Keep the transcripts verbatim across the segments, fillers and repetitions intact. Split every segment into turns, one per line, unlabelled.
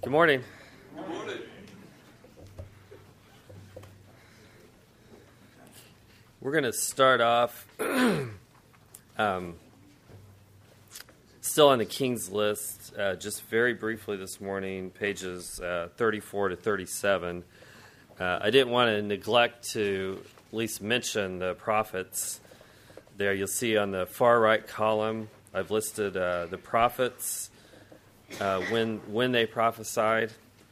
Good morning.
Good morning.
We're going to start off um, still on the King's List, uh, just very briefly this morning, pages uh, thirty-four to thirty-seven. Uh, I didn't want to neglect to at least mention the prophets. There you'll see on the far right column, I've listed uh, the prophets, uh, when when they prophesied.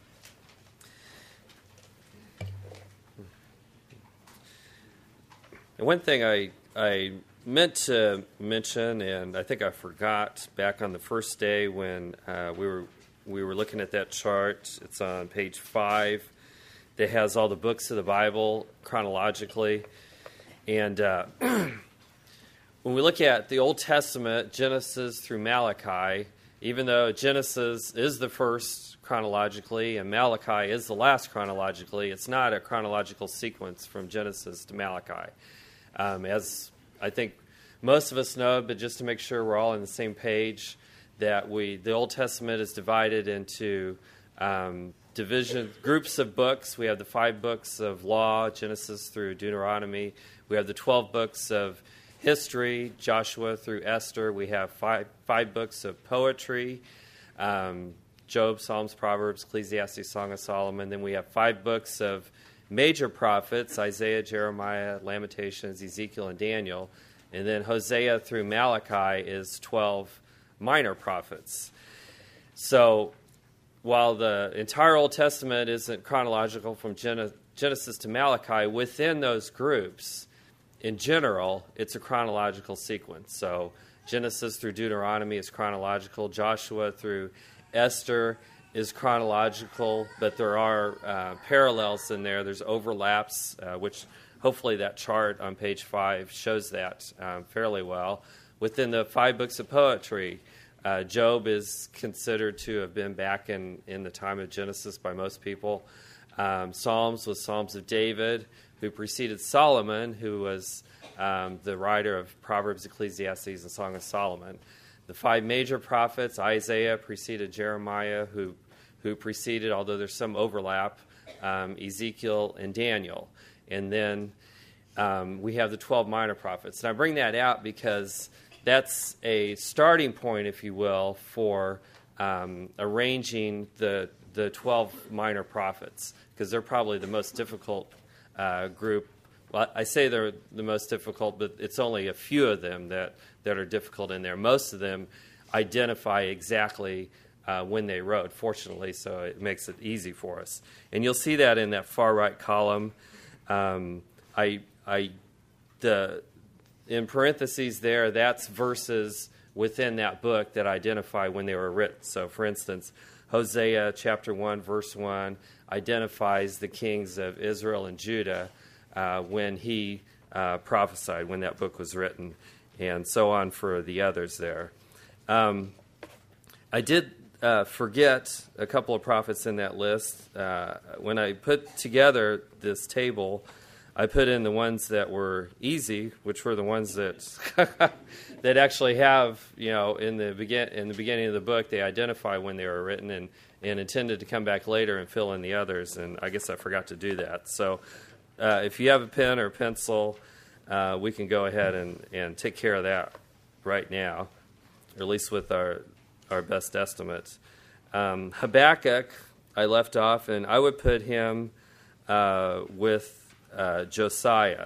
And one thing I I meant to mention, and I think I forgot back on the first day when uh, we were we were looking at that chart. It's on page five. That has all the books of the Bible chronologically, and uh, when we look at the Old Testament, Genesis through Malachi, even though Genesis is the first chronologically and Malachi is the last chronologically, it's not a chronological sequence from Genesis to Malachi. Um, as I think most of us know, but just to make sure we're all on the same page, that we the Old Testament is divided into um, division groups of books. We have the five books of law, Genesis through Deuteronomy. We have the twelve books of history, Joshua through Esther. We have five five books of poetry, um, Job, Psalms, Proverbs, Ecclesiastes, Song of Solomon. Then we have five books of major prophets, Isaiah, Jeremiah, Lamentations, Ezekiel, and Daniel. And then Hosea through Malachi is twelve minor prophets. So while the entire Old Testament isn't chronological from Genesis to Malachi, within those groups, in general, it's a chronological sequence. So Genesis through Deuteronomy is chronological. Joshua through Esther is chronological, but there are uh, parallels in there. There's overlaps, uh, which hopefully that chart on page five shows that um, fairly well. Within the five books of poetry, uh, Job is considered to have been back in, in the time of Genesis by most people. Um, Psalms was Psalms of David, who preceded Solomon, who was um, the writer of Proverbs, Ecclesiastes, and Song of Solomon. The five major prophets, Isaiah preceded Jeremiah, who who preceded, although there's some overlap, um, Ezekiel and Daniel. And then um, we have the twelve minor prophets. And I bring that out because that's a starting point, if you will, for um, arranging the the twelve minor prophets, because they're probably the most difficult uh, group. Well, I say they're the most difficult, but it's only a few of them that, that are difficult in there. Most of them identify exactly uh, when they wrote, fortunately, so it makes it easy for us. And you'll see that in that far right column. Um, I, I, the in parentheses there, that's verses within that book that identify when they were written. So, for instance, Hosea chapter one, verse one identifies the kings of Israel and Judah uh, when he uh, prophesied, when that book was written, and so on for the others there. Um, I did uh, forget a couple of prophets in that list. Uh, when I put together this table, I put in the ones that were easy, which were the ones that that actually have, you know, in the begin in the beginning of the book, they identify when they were written and, and intended to come back later and fill in the others. And I guess I forgot to do that. So uh, if you have a pen or a pencil, uh, we can go ahead and, and take care of that right now, or at least with our our best estimates. Um, Habakkuk, I left off, and I would put him uh, with Uh, Josiah.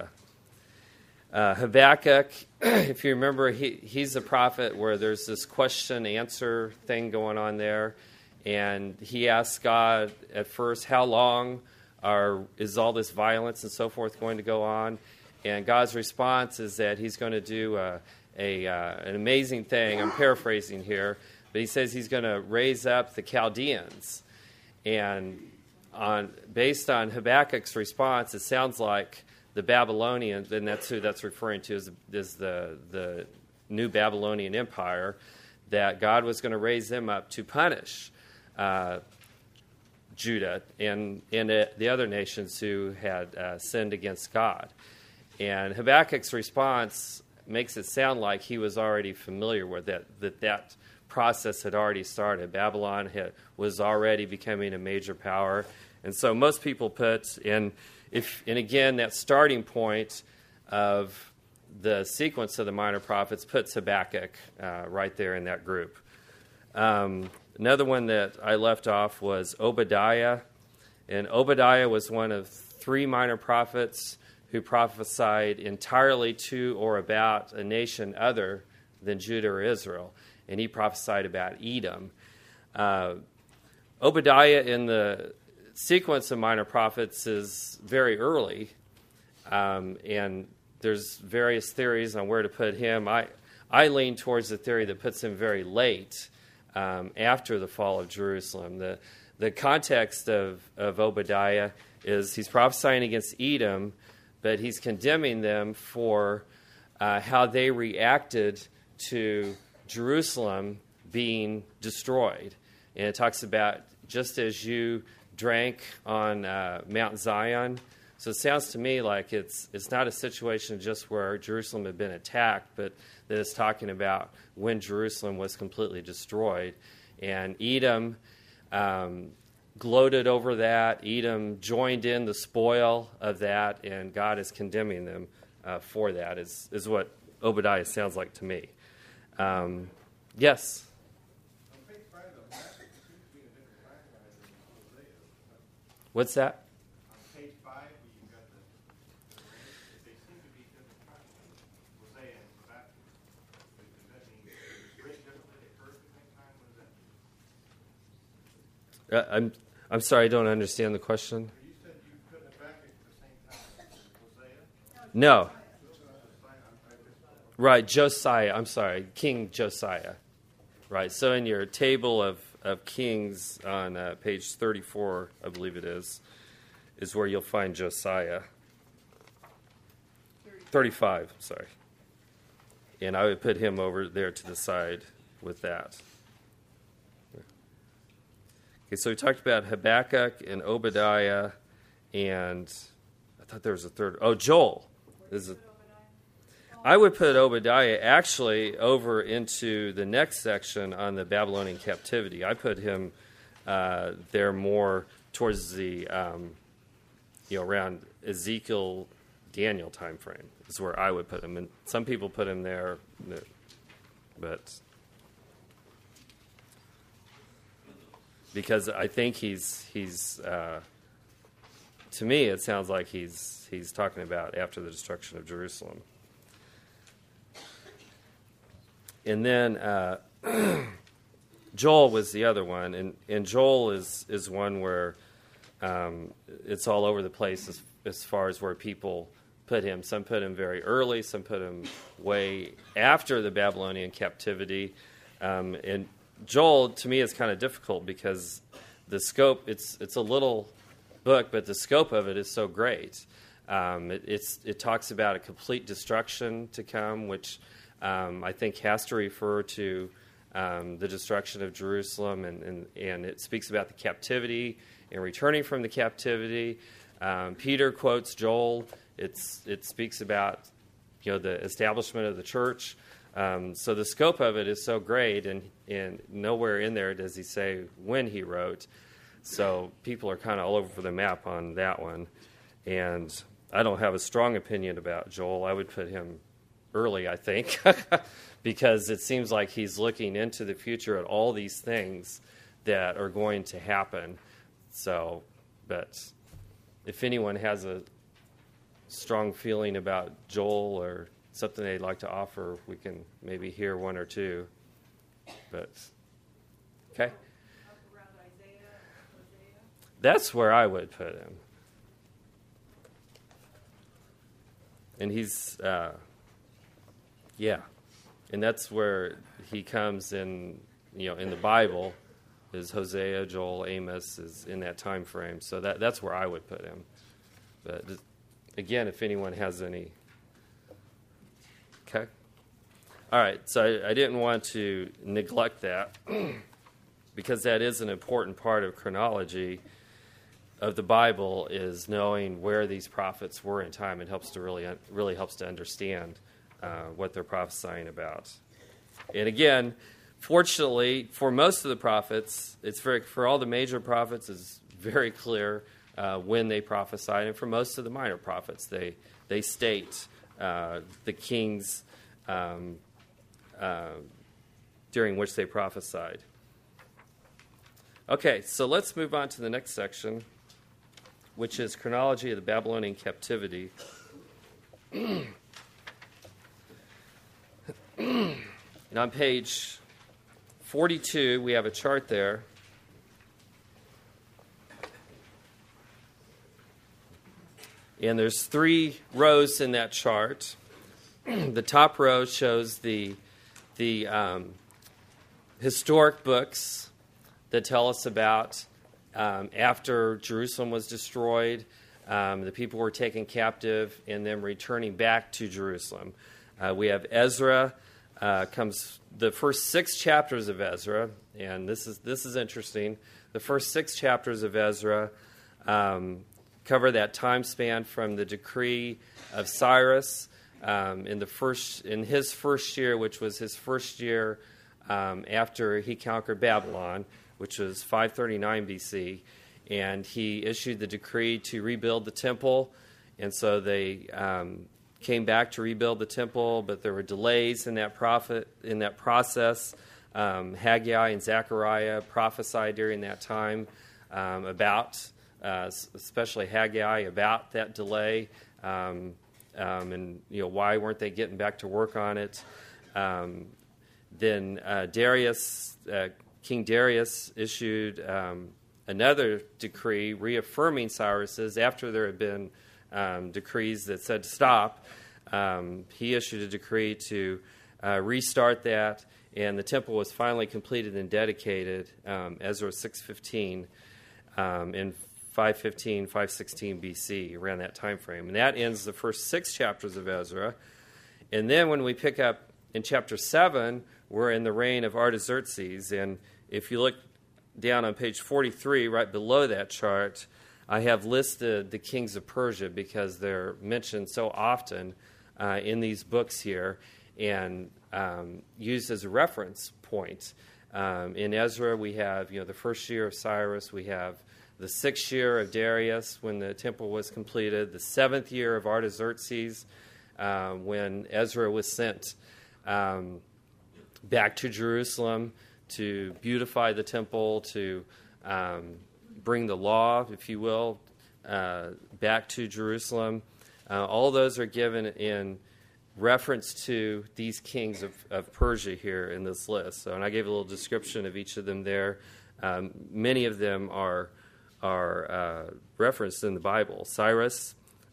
Uh, Habakkuk, if you remember, he, he's a prophet where there's this question-answer thing going on there, and he asks God at first, how long are, is all this violence and so forth going to go on? And God's response is that he's going to do a, a, uh, an amazing thing. I'm paraphrasing here, but he says he's going to raise up the Chaldeans. And On, based on Habakkuk's response, it sounds like the Babylonians, and that's who that's referring to, is, is the, the new Babylonian Empire, that God was going to raise them up to punish uh, Judah and, and uh, the other nations who had uh, sinned against God. And Habakkuk's response makes it sound like he was already familiar with that, that that process had already started. Babylon had, was already becoming a major power. And so most people put in, if, and again, that starting point of the sequence of the minor prophets puts Habakkuk uh, right there in that group. Um, another one that I left off was Obadiah. And Obadiah was one of three minor prophets who prophesied entirely to or about a nation other than Judah or Israel. And he prophesied about Edom. Uh, Obadiah in the sequence of minor prophets is very early. Um, and there's various theories on where to put him. I, I lean towards the theory that puts him very late um, after the fall of Jerusalem. The The context of, of Obadiah is he's prophesying against Edom, but he's condemning them for uh, how they reacted to Jerusalem being destroyed. And it talks about just as you drank on uh, Mount Zion. So it sounds to me like it's it's not a situation just where Jerusalem had been attacked, but that it's talking about when Jerusalem was completely destroyed. And Edom Um, gloated over that. Edom joined in the spoil of that, and God is condemning them uh, for that, is, is what Obadiah sounds like to me. Um, yes? What's that?
On page five, you've got the, they seem to be different timelines. Hosea and Habakkuk. Does that mean it's written differently, they occurred at the same time? What does that mean?
Uh, I'm I'm sorry, I don't understand the question.
You said you put Habakkuk at the same time as Hosea?
No. Right, Josiah. I'm sorry, King Josiah. Right, so in your table of, of kings on uh, page thirty-four, I believe it is, is where you'll find Josiah. thirty-five, sorry. And I would put him over there to the side with that. Okay, so we talked about Habakkuk and Obadiah, and I thought there was a third. Oh, Joel. This is a, I would put Obadiah actually over into the next section on the Babylonian captivity. I put him uh, there more towards the, um, you know, around Ezekiel, Daniel time frame is where I would put him. And some people put him there, but because I think he's he's uh, to me it sounds like he's he's talking about after the destruction of Jerusalem. And then uh, Joel was the other one, and, and Joel is, is one where um, it's all over the place as, as far as where people put him. Some put him very early, some put him way after the Babylonian captivity. Um, and Joel, to me, is kind of difficult because the scope, it's it's a little book, but the scope of it is so great. Um, it, it's, it talks about a complete destruction to come, which Um, I think has to refer to um, the destruction of Jerusalem, and, and, and it speaks about the captivity and returning from the captivity. Um, Peter quotes Joel. It's, it speaks about, you know, the establishment of the church. Um, so the scope of it is so great, and, and nowhere in there does he say when he wrote. So people are kind of all over the map on that one. And I don't have a strong opinion about Joel. I would put him early, I think, because it seems like he's looking into the future at all these things that are going to happen. So, but if anyone has a strong feeling about Joel or something they'd like to offer, we can maybe hear one or two. But, okay? That's where I would put him. And he's... Uh, Yeah, and that's where he comes in, you know, in the Bible, is Hosea, Joel, Amos is in that time frame. So that that's where I would put him. But again, if anyone has any, okay. All right, so I, I didn't want to neglect that because that is an important part of chronology of the Bible, is knowing where these prophets were in time. It helps to really really helps to understand Uh, what they're prophesying about. And again, fortunately, for most of the prophets, it's very for all the major prophets, it's very clear uh, when they prophesied, and for most of the minor prophets, they they state uh, the kings um, uh, during which they prophesied. Okay, so let's move on to the next section, which is chronology of the Babylonian captivity. And on page forty-two, we have a chart there. And there's three rows in that chart. The top row shows the, the um, historic books that tell us about um, after Jerusalem was destroyed, um, the people were taken captive, and then returning back to Jerusalem. Uh, we have Ezra. Uh, comes the first six chapters of Ezra, and this is this is interesting. The first six chapters of Ezra um, cover that time span from the decree of Cyrus um, in the first in his first year, which was his first year um, after he conquered Babylon, which was five thirty-nine B C, and he issued the decree to rebuild the temple, and so they um, came back to rebuild the temple, but there were delays in that prophet in that process. Um, Haggai and Zechariah prophesied during that time um, about, uh, especially Haggai, about that delay, um, um, and you know why weren't they getting back to work on it. Um, then uh, Darius, uh, King Darius, issued um, another decree reaffirming Cyrus's after there had been Um, decrees that said to stop. Um, he issued a decree to uh, restart that, and the temple was finally completed and dedicated, um, Ezra six fifteen, um, in five fifteen, five sixteen B C, around that time frame. And that ends the first six chapters of Ezra. And then when we pick up in chapter seven, we're in the reign of Artaxerxes. And if you look down on page forty-three, right below that chart, I have listed the kings of Persia because they're mentioned so often uh, in these books here and um, used as a reference point. Um, in Ezra, we have you know the first year of Cyrus. We have the sixth year of Darius when the temple was completed. The seventh year of Artaxerxes uh, when Ezra was sent um, back to Jerusalem to beautify the temple, to um, bring the law, if you will, uh, back to Jerusalem. Uh, all those are given in reference to these kings of, of Persia here in this list. So, and I gave a little description of each of them there. Um, many of them are are uh, referenced in the Bible. Cyrus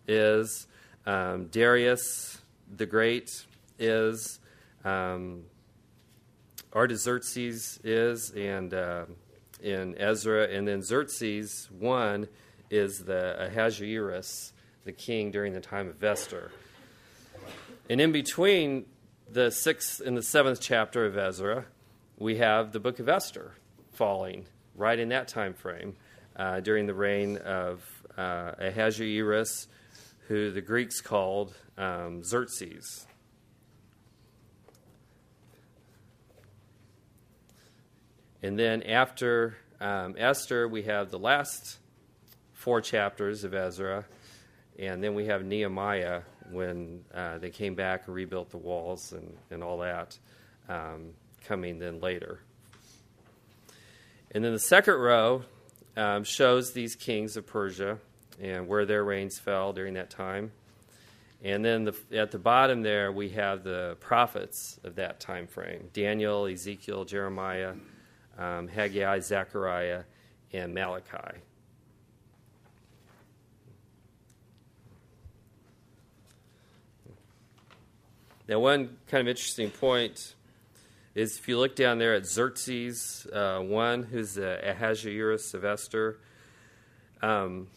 is, um, Darius the Great is, um, Artaxerxes is, and uh, in Ezra, and then Xerxes one is the Ahasuerus, the king during the time of Esther. And in between the sixth and the seventh chapter of Ezra, we have the book of Esther falling right in that time frame uh, during the reign of uh, Ahasuerus, who the Greeks called um, Xerxes. And then after um, Esther, we have the last four chapters of Ezra, and then we have Nehemiah when uh, they came back and rebuilt the walls and, and all that, um, coming then later. And then the second row um, shows these kings of Persia and where their reigns fell during that time. And then the, at the bottom there, we have the prophets of that time frame: Daniel, Ezekiel, Jeremiah, Um, Haggai, Zechariah, and Malachi. Now, one kind of interesting point is if you look down there at Xerxes uh, one, who's the Ahasuerus of Esther, um,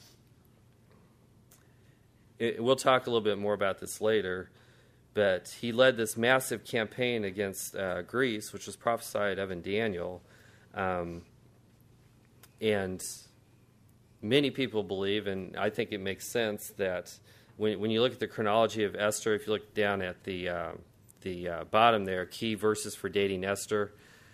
it, we'll talk a little bit more about this later, but he led this massive campaign against uh, Greece, which was prophesied of in Daniel. Um, and many people believe, and I think it makes sense, that when, when you look at the chronology of Esther, if you look down at the uh, the uh, bottom there, key verses for dating Esther,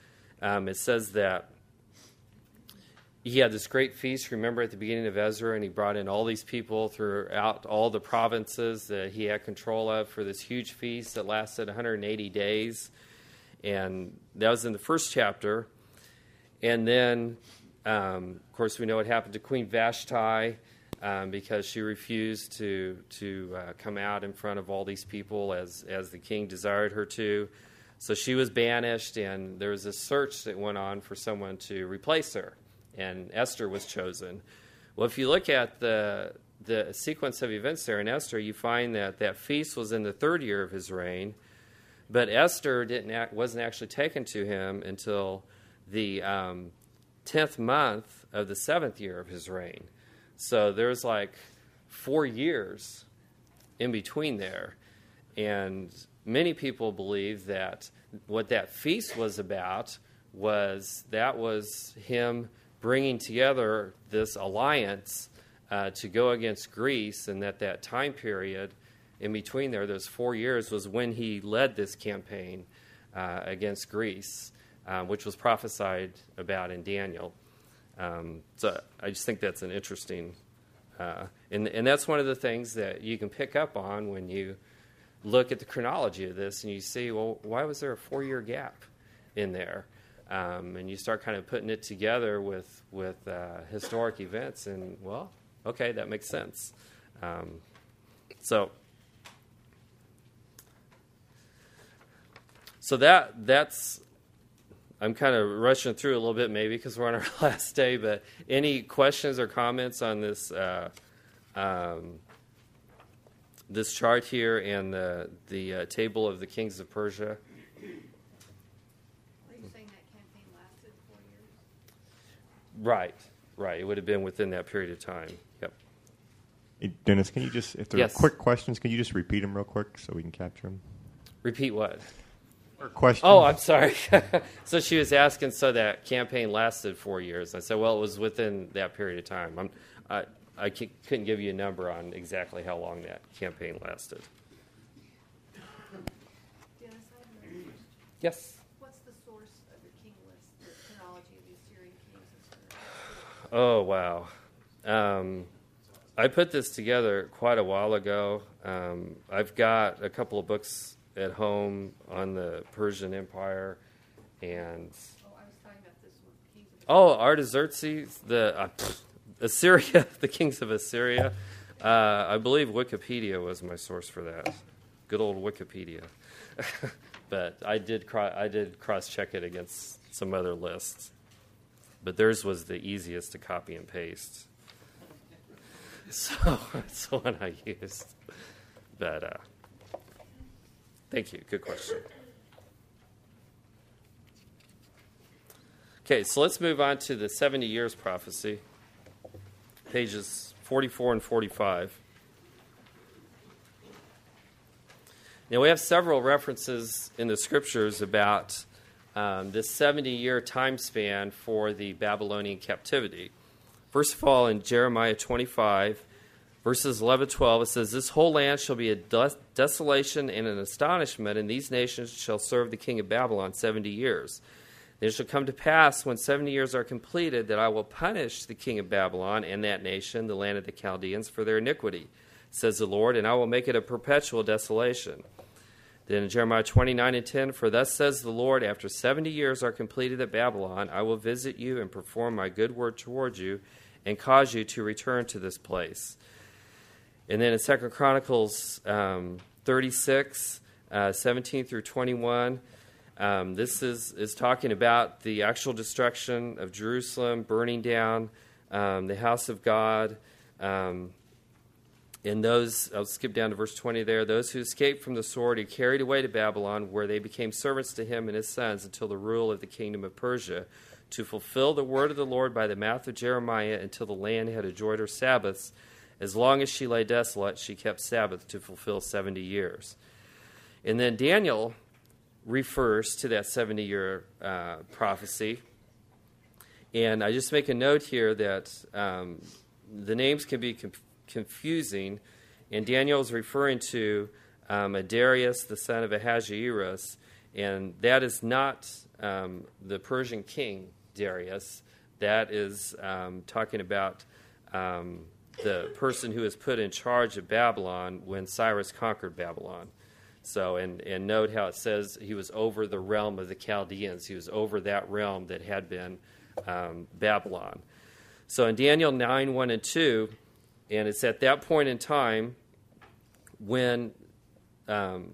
um, it says that he had this great feast, remember, at the beginning of Ezra, and he brought in all these people throughout all the provinces that he had control of for this huge feast that lasted one hundred eighty days. And that was in the first chapter. And then, um, of course, we know what happened to Queen Vashti um, because she refused to to uh, come out in front of all these people as, as the king desired her to. So she was banished, and there was a search that went on for someone to replace her. And Esther was chosen. Well, if you look at the the sequence of events there in Esther, you find that that feast was in the third year of his reign, but Esther didn't act, wasn't actually taken to him until the um, tenth month of the seventh year of his reign. So there's like four years in between there. And many people believe that what that feast was about was that was him bringing together this alliance uh, to go against Greece, and that that time period in between there, those four years, was when he led this campaign uh, against Greece, uh, which was prophesied about in Daniel. Um, so I just think that's an interesting, uh, and, and that's one of the things that you can pick up on when you look at the chronology of this, and you see, well, why was there a four-year gap in there? Um, and you start kind of putting it together with with uh, historic events, and well, okay, that makes sense. Um, so, so that that's. I'm kind of rushing through a little bit, maybe because we're on our last day. But any questions or comments on this uh, um, this chart here and the the uh, table of the kings of Persia? Right, right. It would have been within that period of time. Yep.
Hey, Dennis, can you just, if there
Yes.
are quick questions, can you just repeat them real quick so we can capture them?
Repeat what?
Or questions?
Oh, I'm sorry. So she was asking, so that campaign lasted four years. I said, well, it was within that period of time. I'm, I I c- couldn't give you a number on exactly how long that campaign lasted.
Dennis, I have another question.
Yes.
What's the source of your king list, the chronology of the Assyrian kings, et cetera?
Oh, wow. Um, I put this together quite a while ago. Um, I've got a couple of books at home on the Persian Empire, and
Oh, I was talking about this one, kings of
oh, Artaxerxes, the uh, pfft, Assyria, the kings of Assyria. Uh, I believe Wikipedia was my source for that. Good old Wikipedia. But I did cro- I did cross check it against some other lists. But theirs was the easiest to copy and paste. So that's the one I used. But uh, thank you. Good question. Okay, so let's move on to the seventy years prophecy, pages forty-four and forty-five. Now, we have several references in the scriptures about um, this seventy-year time span for the Babylonian captivity. First of all, in Jeremiah twenty-five, verses eleven to twelve, it says, "This whole land shall be a des- desolation and an astonishment, and these nations shall serve the king of Babylon seventy years. It shall come to pass, when seventy years are completed, that I will punish the king of Babylon and that nation, the land of the Chaldeans, for their iniquity, says the Lord, and I will make it a perpetual desolation." Then in Jeremiah twenty-nine and ten, "For thus says the Lord, after seventy years are completed at Babylon, I will visit you and perform my good word toward you and cause you to return to this place." And then in Second Chronicles um, thirty-six, uh, seventeen through twenty-one, um, this is, is talking about the actual destruction of Jerusalem, burning down um, the house of God. Um, and those, I'll skip down to verse twenty there, "Those who escaped from the sword he carried away to Babylon, where they became servants to him and his sons until the rule of the kingdom of Persia, to fulfill the word of the Lord by the mouth of Jeremiah, until the land had enjoyed her Sabbaths. As long as she lay desolate, she kept Sabbath to fulfill seventy years. And then Daniel refers to that seventy-year uh, prophecy. And I just make a note here that um, the names can be conf- confusing. And Daniel is referring to um, a Darius, the son of Ahasuerus. And that is not um, the Persian king Darius. That is um, talking about um, the person who was put in charge of Babylon when Cyrus conquered Babylon. So, and, and note how it says he was over the realm of the Chaldeans. He was over that realm that had been um, Babylon. So in Daniel nine, one and two, and it's at that point in time when um,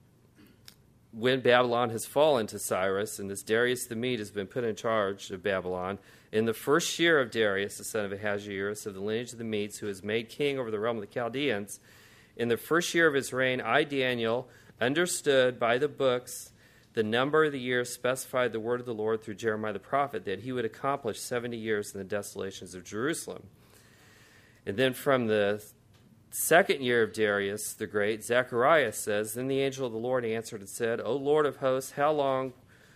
when Babylon has fallen to Cyrus, and this Darius the Mede has been put in charge of Babylon. In the first year of Darius, the son of Ahasuerus, of the lineage of the Medes, who is made king over the realm of the Chaldeans, in the first year of his reign, I, Daniel, understood by the books the number of the years specified the word of the Lord through Jeremiah the prophet, that he would accomplish seventy years in the desolations of Jerusalem. And then from the second year of Darius the Great, Zechariah says, Then the angel of the Lord answered and said, O Lord of hosts, how long,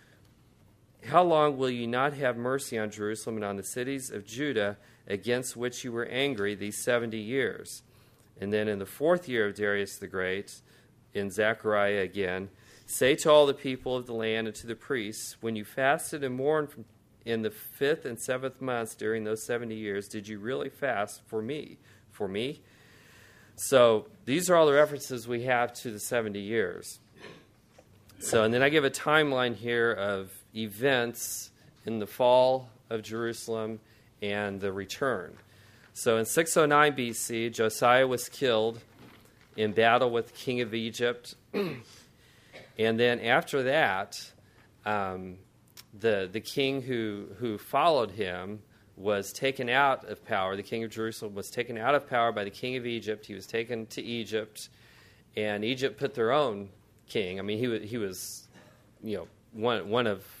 how long will you not have mercy on Jerusalem and on the cities of Judah against which you were angry these seventy years? And then in the fourth year of Darius the Great, in Zechariah again, say to all the people of the land and to the priests, when you fasted and mourned from in the fifth and seventh months during those seventy years, did you really fast for me? For me? So these are all the references we have to the seventy years. So, and then I give a timeline here of events in the fall of Jerusalem and the return. So in six oh nine B C, Josiah was killed in battle with the king of Egypt. And then after that, um, the the king who, who followed him was taken out of power. The king of Jerusalem was taken out of power by the king of Egypt. He was taken to Egypt, and Egypt put their own king. I mean, he was, he was you know, one one of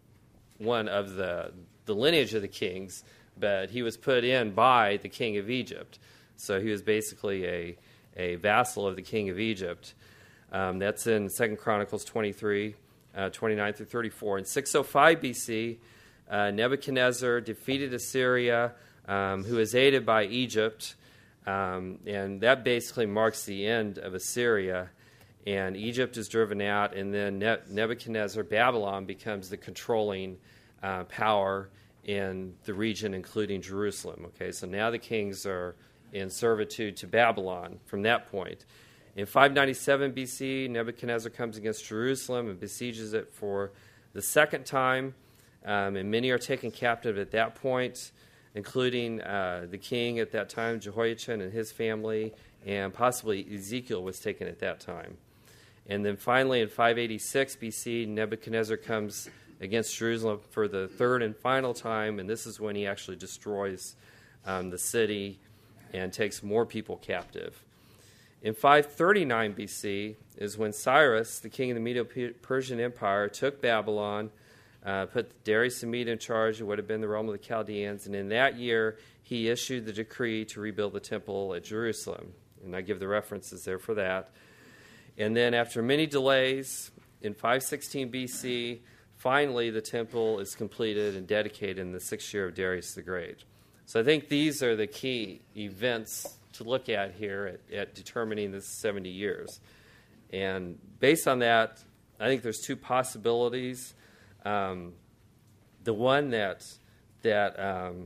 one of the the lineage of the kings, but he was put in by the king of Egypt. So he was basically a a vassal of the king of Egypt. Um, that's in Second Chronicles twenty-three, uh, twenty-nine through thirty-four. In six oh five B C, uh, Nebuchadnezzar defeated Assyria, um, who was aided by Egypt, um, and that basically marks the end of Assyria. And Egypt is driven out, and then ne- Nebuchadnezzar, Babylon, becomes the controlling uh, power in the region, including Jerusalem. Okay, so now the kings are in servitude to Babylon from that point. In five ninety-seven B C, Nebuchadnezzar comes against Jerusalem and besieges it for the second time, um, and many are taken captive at that point, including uh, the king at that time, Jehoiachin, and his family, and possibly Ezekiel was taken at that time. And then finally, in five eighty-six B C, Nebuchadnezzar comes against Jerusalem for the third and final time, and this is when he actually destroys um, the city and takes more people captive. In five thirty-nine B C is when Cyrus, the king of the Medo-Persian Empire, took Babylon, uh, put Darius the Mede in charge of what had been the realm of the Chaldeans, and in that year he issued the decree to rebuild the temple at Jerusalem. And I give the references there for that. And then after many delays, in five sixteen B C, finally the temple is completed and dedicated in the sixth year of Darius the Great. So I think these are the key events to look at here at, at determining this seventy years. And based on that, I think there's two possibilities. Um, the one that that um,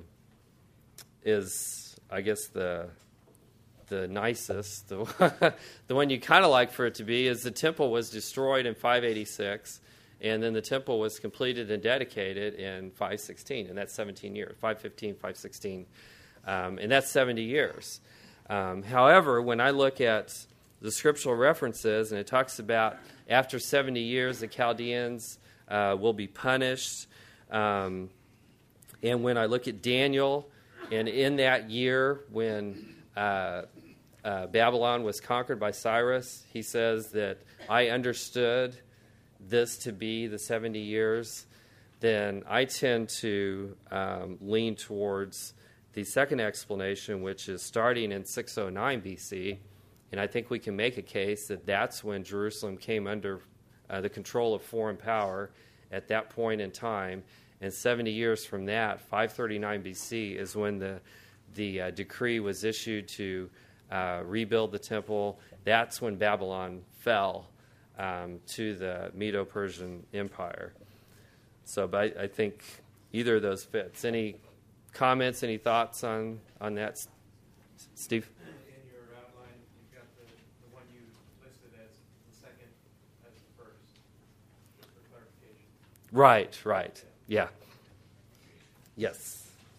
is, I guess, the the nicest, the, the one you kind of like for it to be, is the temple was destroyed in five eighty-six, and then the temple was completed and dedicated in five sixteen, and that's seventeen years, five fifteen, five sixteen, um, and that's seventy years. Um, however, when I look at the scriptural references, and it talks about after seventy years, the Chaldeans uh, will be punished. Um, and when I look at Daniel, and in that year when uh, uh, Babylon was conquered by Cyrus, he says that I understood this to be the seventy years, then I tend to um, lean towards the second explanation, which is starting in six oh nine B C, and I think we can make a case that that's when Jerusalem came under uh, the control of foreign power at that point in time, and seventy years from that, five thirty-nine B C, is when the, the uh, decree was issued to uh, rebuild the temple. That's when Babylon fell um, to the Medo-Persian Empire. So, but I, I think either of those fits. Any comments, any thoughts on, on that, S- Steve?
In your outline, you've got the, the one you listed as the second as the first, just for clarification.
Right, right. Yeah. Yes.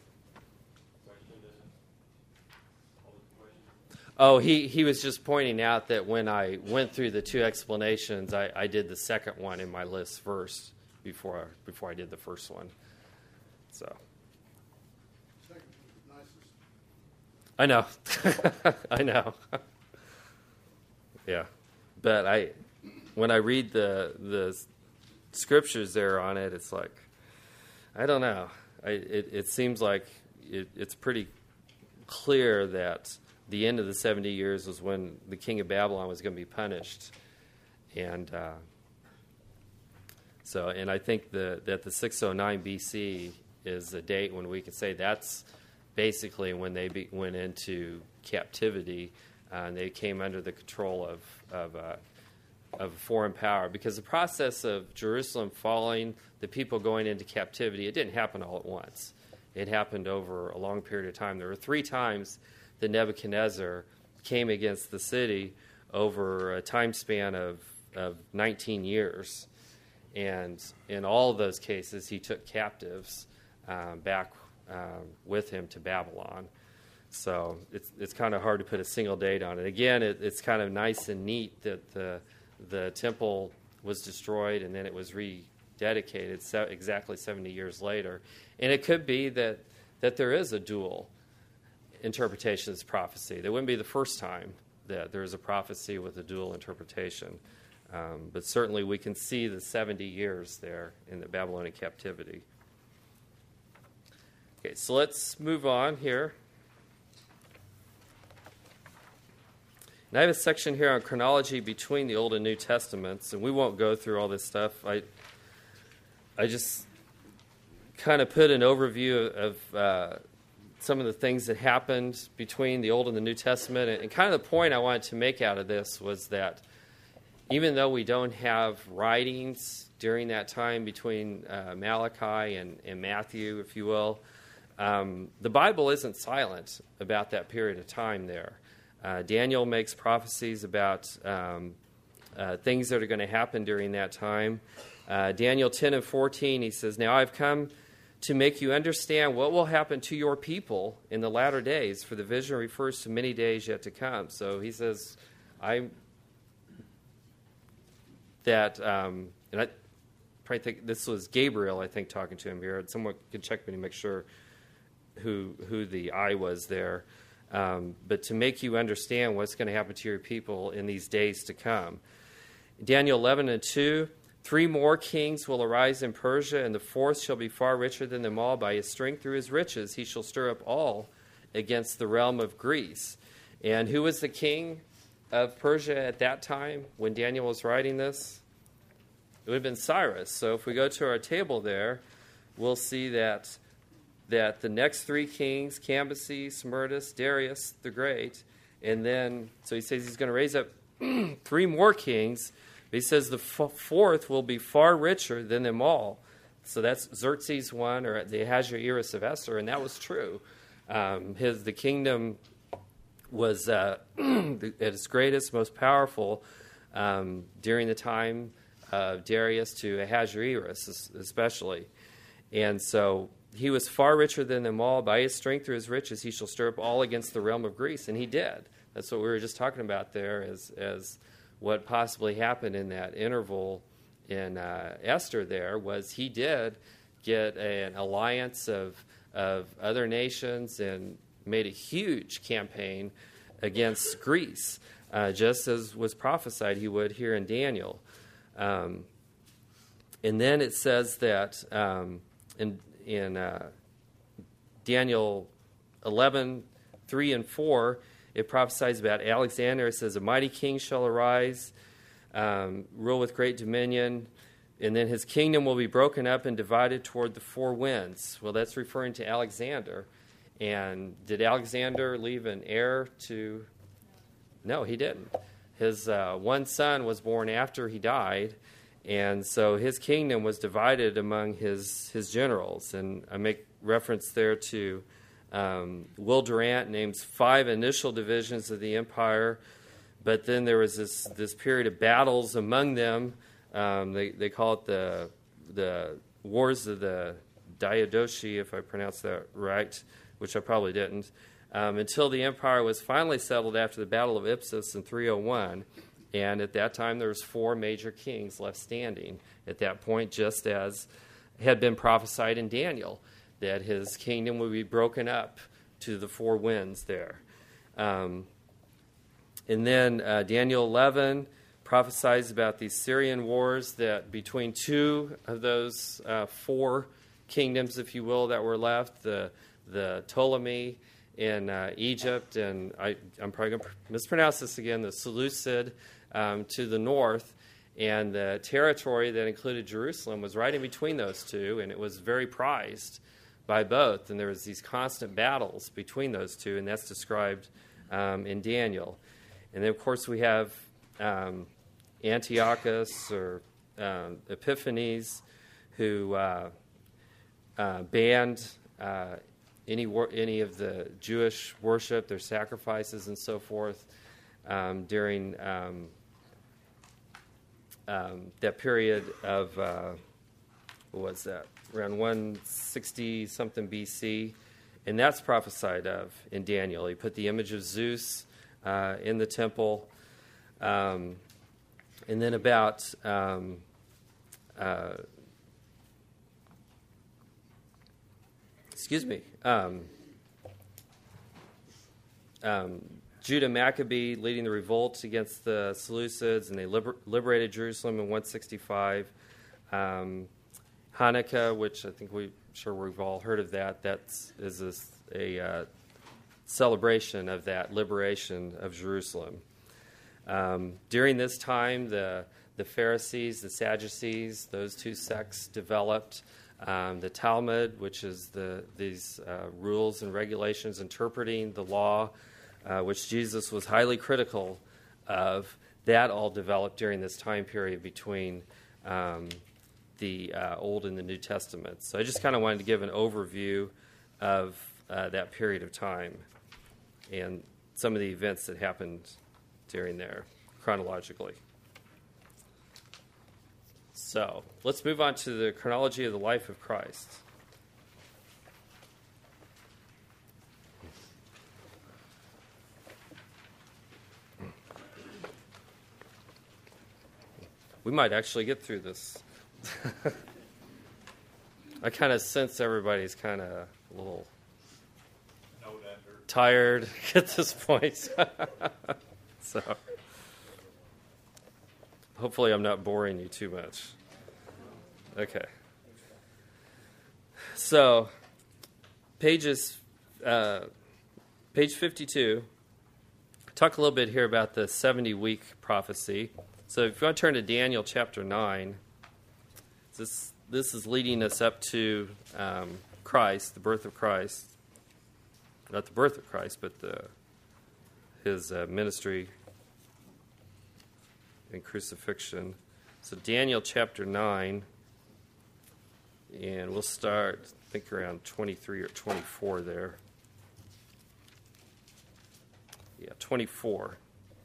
Oh, he, he was just pointing out that when I went through the two explanations, I, I did the second one in my list first before before I did the first one. So
Second was the nicest.
I know, I know. Yeah, but I when I read the the scriptures there on it, it's like I don't know. I it, it seems like it, it's pretty clear that the end of the seventy years was when the king of Babylon was going to be punished. And uh, so, and I think the, that the six oh nine B C is a date when we can say that's basically when they be, went into captivity uh, and they came under the control of, of, uh, of a foreign power. Because the process of Jerusalem falling, the people going into captivity, it didn't happen all at once. It happened over a long period of time. There were three times that Nebuchadnezzar came against the city over a time span of, of nineteen years. And in all of those cases, he took captives um, back um, with him to Babylon. So it's it's kind of hard to put a single date on it. Again, it, it's kind of nice and neat that the, the temple was destroyed and then it was rededicated se- exactly seventy years later. And it could be that, that there is a dual interpretation of this prophecy. That wouldn't be the first time that there is a prophecy with a dual interpretation. Um, but certainly we can see the seventy years there in the Babylonian captivity. Okay, so let's move on here. And I have a section here on chronology between the Old and New Testaments, and we won't go through all this stuff. I I just kind of put an overview of uh, some of the things that happened between the Old and the New Testament. And, and kind of the point I wanted to make out of this was that even though we don't have writings during that time between uh, Malachi and, and Matthew, if you will, um, the Bible isn't silent about that period of time there. Uh, Daniel makes prophecies about um, uh, things that are going to happen during that time. Uh, Daniel ten and fourteen, he says, "Now I've come to make you understand what will happen to your people in the latter days, for the vision refers to many days yet to come." So he says, I that, um, and I probably think this was Gabriel, I think, talking to him here. Someone could check me to make sure who who the I was there. Um, but to make you understand what's going to happen to your people in these days to come. Daniel eleven and two, "Three more kings will arise in Persia, and the fourth shall be far richer than them all. By his strength through his riches he shall stir up all against the realm of Greece." And who was the king of Persia at that time when Daniel was writing this? It would have been Cyrus. So if we go to our table there, we'll see that that the next three kings, Cambyses, Smerdis, Darius the Great, and then, so he says he's going to raise up three more kings. He says the f- fourth will be far richer than them all. So that's Xerxes one, or the Ahasuerus of Esther, and that was true. Um, his the kingdom was uh, at its greatest, most powerful um, during the time of Darius to Ahasuerus, especially. And so he was far richer than them all. By his strength through his riches, he shall stir up all against the realm of Greece. And he did. That's what we were just talking about there as, as what possibly happened in that interval in uh, Esther there was he did get an alliance of, of other nations and made a huge campaign against Greece, uh, just as was prophesied he would here in Daniel. Um, and then it says that um, in In uh, Daniel eleven, three and four, it prophesies about Alexander. It says, "A mighty king shall arise, um, rule with great dominion, and then his kingdom will be broken up and divided toward the four winds." Well, that's referring to Alexander. And did Alexander leave an heir to... No, he didn't. His uh, one son was born after he died, And so his kingdom was divided among his, his generals. And I make reference there to um, Will Durant names five initial divisions of the empire, but then there was this, this period of battles among them. Um, they, they call it the, the Wars of the Daiodoshi, if I pronounced that right, which I probably didn't, um, until the empire was finally settled after the Battle of Ipsus in three oh one. And at that time, there was four major kings left standing at that point, just as had been prophesied in Daniel, that his kingdom would be broken up to the four winds there. Um, and then uh, Daniel eleven prophesies about these Syrian wars, that between two of those uh, four kingdoms, if you will, that were left, the, the Ptolemy in uh, Egypt, and I, I'm probably going to mispronounce this again, the Seleucid, Um, to the north, and the territory that included Jerusalem was right in between those two, and it was very prized by both, and there was these constant battles between those two, and that's described um, in Daniel. And then, of course, we have um, Antiochus or um, Epiphanes, who uh, uh, banned uh, any wor- any of the Jewish worship, their sacrifices, and so forth um, during um, Um, that period of, uh, what was that, around one sixty something B C, and that's prophesied of in Daniel. He put the image of Zeus uh, in the temple, um, and then about um, uh, excuse me, um, um, Judah Maccabee leading the revolt against the Seleucids, and they liber- liberated Jerusalem in one sixty-five. Um, Hanukkah, which I think we sure we've all heard of that. That is a, a uh, celebration of that liberation of Jerusalem. Um, during this time, the the Pharisees, the Sadducees, those two sects developed. Um, the Talmud, which is the these uh, rules and regulations interpreting the law, Uh, which Jesus was highly critical of, that all developed during this time period between um, the uh, Old and the New Testament. So I just kind of wanted to give an overview of uh, that period of time and some of the events that happened during there chronologically. So let's move on to the chronology of the life of Christ. We might actually get through this. I kind of sense everybody's kind of a little tired at this point. So hopefully I'm not boring you too much. Okay. So pages, uh, page fifty-two, talk a little bit here about the seventy-week prophecy. So if you want to turn to Daniel chapter nine, this this is leading us up to um, Christ, the birth of Christ. Not the birth of Christ, but the, his uh, ministry and crucifixion. So Daniel chapter nine, and we'll start, I think, around twenty-three or twenty-four there. Yeah, twenty-four.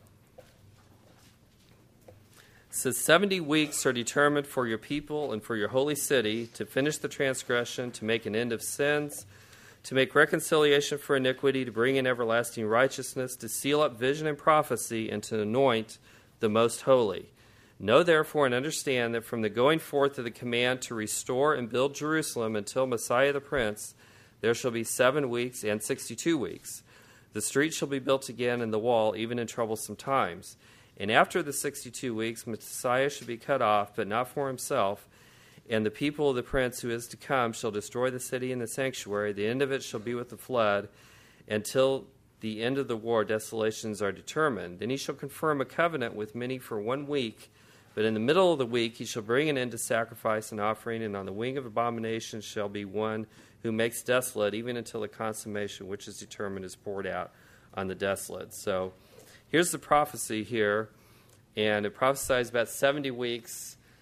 It says, seventy weeks are determined for your people and for your holy city, to finish the transgression, to make an end of sins, to make reconciliation for iniquity, to bring in everlasting righteousness, to seal up vision and prophecy, and to anoint the most holy. Know therefore and understand that from the going forth of the command to restore and build Jerusalem until Messiah the Prince, there shall be seven weeks and sixty-two weeks. The street shall be built again, and the wall, even in troublesome times. And after the sixty-two weeks, Messiah shall be cut off, but not for himself. And the people of the prince who is to come shall destroy the city and the sanctuary. The end of it shall be with the flood. Until the end of the war, desolations are determined. Then he shall confirm a covenant with many for one week. But in the middle of the week he shall bring an end to sacrifice and offering. And on the wing of abomination shall be one who makes desolate, even until the consummation which is determined is poured out on the desolate. So here's the prophecy here, and it prophesies about seventy weeks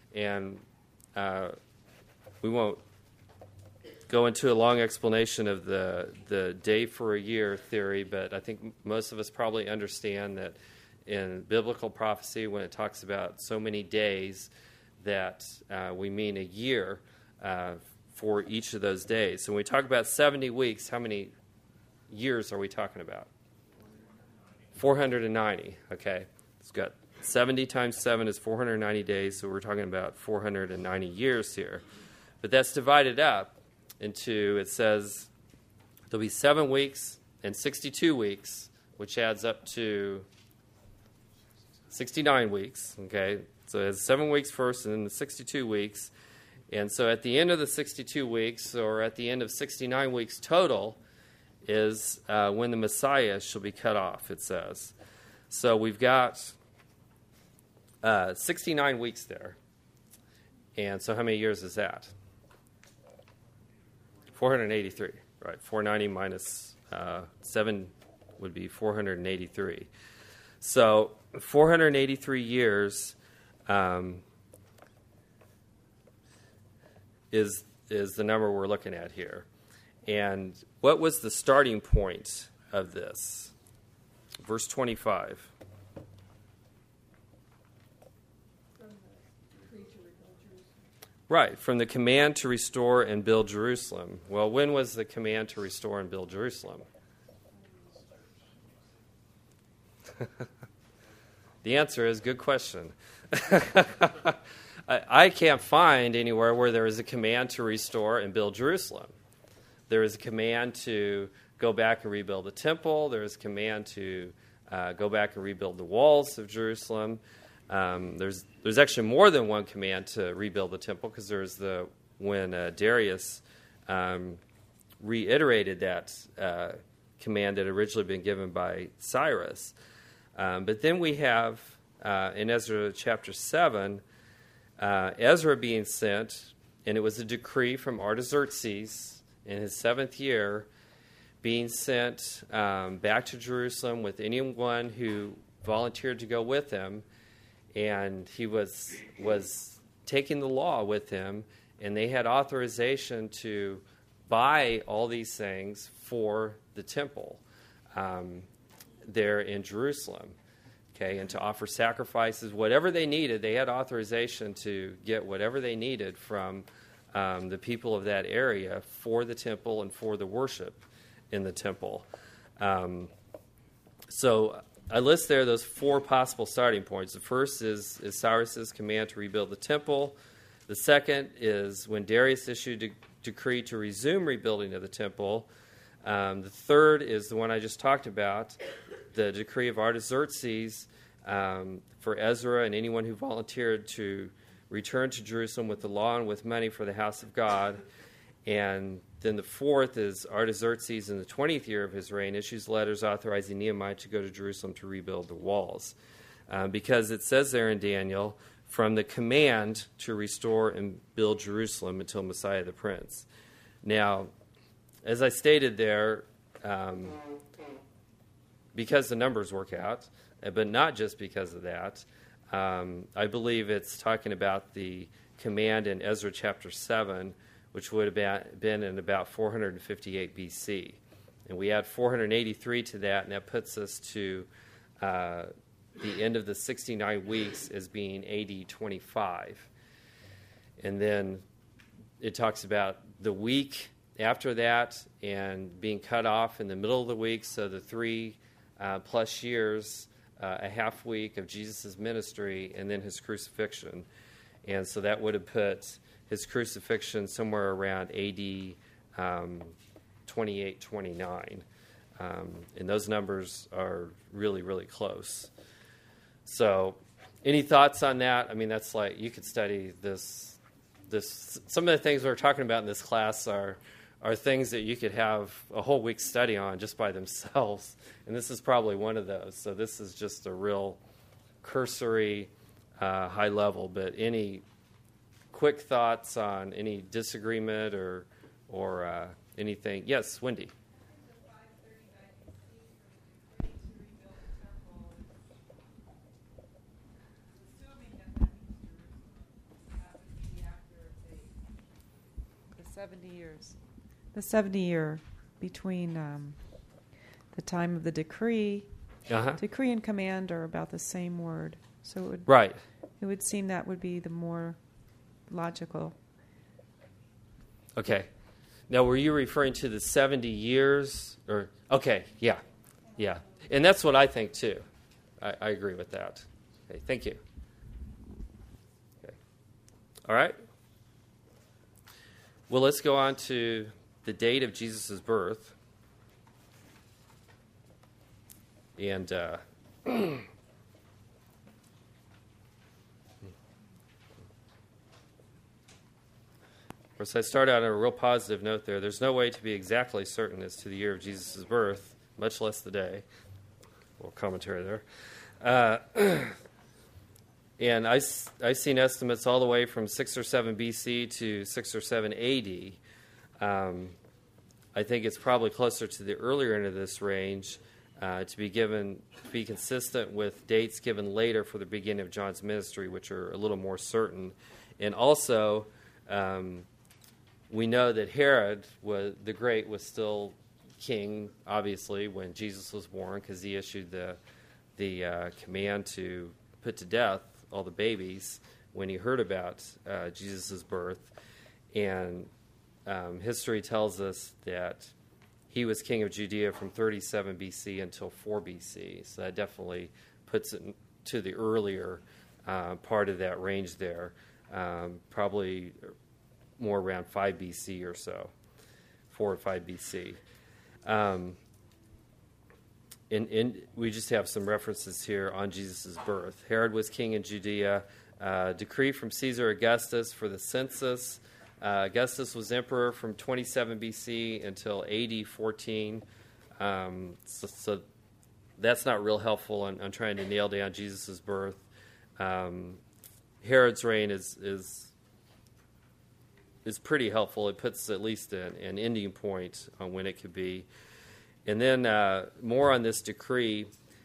And uh, we won't go into a long explanation of the the day for a year theory, but I think most of us probably understand that in biblical prophecy, when it talks about so many days, that uh, we mean a year uh, for each of those days. So when we talk about seventy weeks, how many years are we talking about? four hundred ninety, okay. It's got seventy times seven is four hundred ninety days, so we're talking about four hundred ninety years here. But that's divided up into, it says, there'll be seven weeks and sixty-two weeks, which adds up to sixty-nine weeks, okay? So it's seven weeks first and then the sixty-two weeks. And so at the end of the sixty-two weeks, or at the end of sixty-nine weeks total, is uh, when the Messiah shall be cut off, it says. So we've got uh, sixty-nine weeks there. And so how many years is that? four hundred eighty-three, right? four hundred ninety minus uh, seven would be four hundred eighty-three. So four hundred eighty-three years um, is is the number we're looking at here. And what was the starting point of this? Verse twenty-five. Right, from the command to restore and build Jerusalem. Well, when was the command to restore and build Jerusalem? The answer is, good question. I, I can't find anywhere where there is a command to restore and build Jerusalem. There is a command to go back and rebuild the temple. There is a command to uh, go back and rebuild the walls of Jerusalem. Um, there's there's actually more than one command to rebuild the temple, because there's the when uh, Darius um, reiterated that uh, command that had originally been given by Cyrus. Um, but then we have uh, in Ezra chapter seven, uh, Ezra being sent, and it was a decree from Artaxerxes in his seventh year, being sent um, back to Jerusalem with anyone who volunteered to go with him. And he was was taking the law with him, and they had authorization to buy all these things for the temple um, there in Jerusalem, okay, and to offer sacrifices, whatever they needed. They had authorization to get whatever they needed from um, the people of that area for the temple and for the worship in the temple. Um, so I list there those four possible starting points. The first is, is Cyrus's command to rebuild the temple. The second is when Darius issued a decree to resume rebuilding of the temple. Um, the third is the one I just talked about, the decree of Artaxerxes um, for Ezra and anyone who volunteered to return to Jerusalem with the law and with money for the house of God. And then the fourth is Artaxerxes, in the twentieth year of his reign, issues letters authorizing Nehemiah to go to Jerusalem to rebuild the walls. Uh, because it says there in Daniel, from the command to restore and build Jerusalem until Messiah the Prince. Now, as I stated there, um, because the numbers work out, but not just because of that, um, I believe it's talking about the command in Ezra chapter seven, which would have been in about four hundred fifty-eight B C. And we add four hundred eighty-three to that, and that puts us to uh, the end of the sixty-nine weeks as being A D twenty-five. And then it talks about the week after that and being cut off in the middle of the week, so the three uh, plus years, uh, a half week of Jesus' ministry, and then his crucifixion. And so that would have put his crucifixion somewhere around A D um, twenty-eight, twenty-nine. Um, and those numbers are really, really close. So any thoughts on that? I mean, that's like, you could study this. This some of the things we're talking about in this class are are things that you could have a whole week's study on just by themselves. And this is probably one of those. So this is just a real cursory, uh, high level. But any quick thoughts on any disagreement or or uh, anything? Yes, Wendy.
seventy years. The seventy year between um, the time of the decree,
Uh-huh.
decree and command are about the same word. So it would,
Right.
it would seem that would be the more logical.
Okay. Now, were you referring to the seventy years? Or okay, yeah, yeah. And that's what I think, too. I, I agree with that. Okay, thank you. Okay. All right. Well, let's go on to the date of Jesus' birth. And uh, of course, I start out on a real positive note there. There's no way to be exactly certain as to the year of Jesus' birth, much less the day. A little commentary there. Uh, and I, I've seen estimates all the way from six or seven B C to six or seven A D. Um, I think it's probably closer to the earlier end of this range uh, to be given, to be consistent with dates given later for the beginning of John's ministry, which are a little more certain. And also, um, we know that Herod was, the Great was still king, obviously, when Jesus was born, because he issued the the uh, command to put to death all the babies when he heard about uh, Jesus' birth. And um, history tells us that he was king of Judea from thirty-seven B C until four B C. So that definitely puts it to the earlier uh, part of that range there, um, probably more around five B C or so, four or five B C. Um, and, and we just have some references here on Jesus' birth. Herod was king in Judea. Uh, decree from Caesar Augustus for the census. Uh, Augustus was emperor from twenty-seven B C until A D fourteen. Um, so, so that's not real helpful on, on trying to nail down Jesus' birth. Um, Herod's reign is is is pretty helpful. It puts at least an, an ending point on when it could be. And then uh, more on this decree.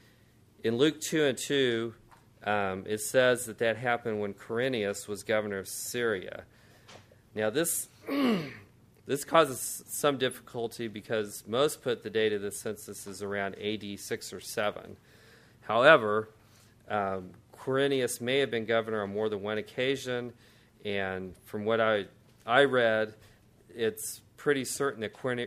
In Luke two and two, um, it says that that happened when Quirinius was governor of Syria. Now, this this causes some difficulty because most put the date of the census is around A D six or seven. However, um, Quirinius may have been governor on more than one occasion, and from what I I read, it's pretty certain that Quirin-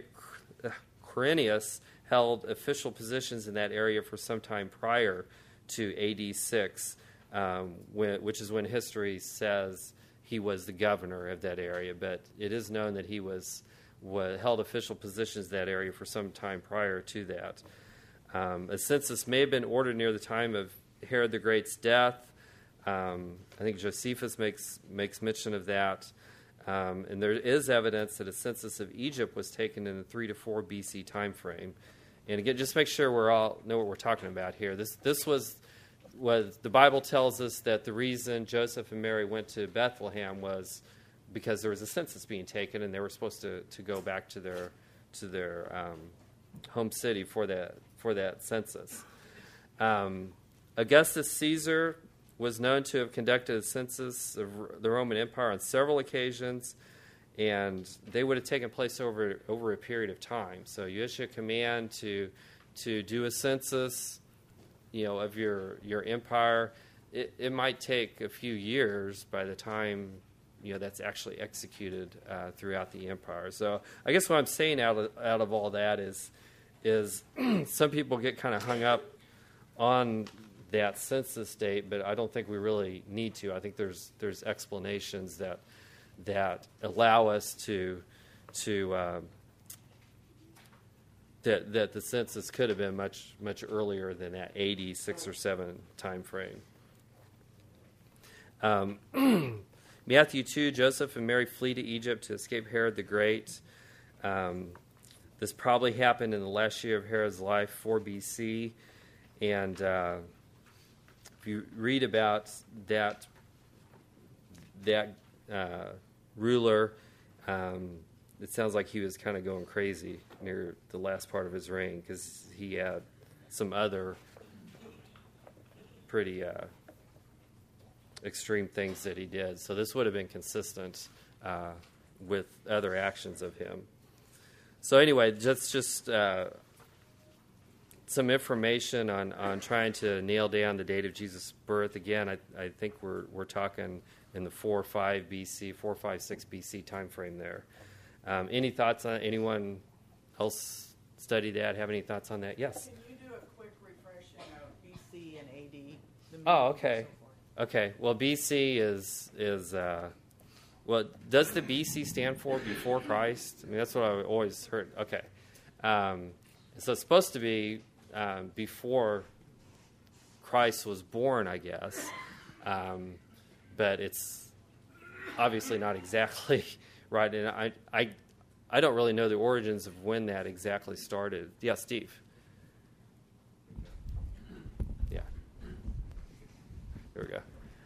Quirinius held official positions in that area for some time prior to A D six, um, when, which is when history says he was the governor of that area. But it is known that he was, was held official positions in that area for some time prior to that. Um, a census may have been ordered near the time of Herod the Great's death. Um, I think Josephus makes makes mention of that. Um, and there is evidence that a census of Egypt was taken in the three to four B C time frame. And again, just make sure we all know what we're talking about here. This this was was the Bible tells us that the reason Joseph and Mary went to Bethlehem was because there was a census being taken, and they were supposed to, to go back to their to their um, home city for that for that census. Um, Augustus Caesar was known to have conducted a census of the Roman Empire on several occasions, and they would have taken place over over a period of time. So you issue a command to to do a census, you know, of your your empire. It, it might take a few years by the time, you know, that's actually executed uh, throughout the empire. So I guess what I'm saying out of out of all that is is some people get kind of hung up on that census date, but I don't think we really need to. I think there's there's explanations that that allow us to to uh, that that the census could have been much much earlier than that A D six or seven time frame. Um, Matthew two, Joseph and Mary flee to Egypt to escape Herod the Great. Um, this probably happened in the last year of Herod's life, four B C, and uh, if you read about that that uh, ruler, um, it sounds like he was kind of going crazy near the last part of his reign because he had some other pretty uh, extreme things that he did. So this would have been consistent uh, with other actions of him. So anyway, just just uh, some information on, on trying to nail down the date of Jesus' birth. Again, I, I think we're we're talking in the four or five B C, four, five, six B C time frame there. Um, any thoughts on anyone else study that? Have any thoughts on that? Yes.
Can you do a quick refreshing of B C and A D? The
Oh,
movie
okay.
and so forth?
Okay. Well, B C is is uh, well. Does the B C stand for before Christ? I mean, that's what I always heard. Okay. Um, so it's supposed to be um, before Christ was born, I guess. Um, but it's obviously not exactly right. And I, I, I don't really know the origins of when that exactly started. Yeah, Steve. Yeah. Here we go.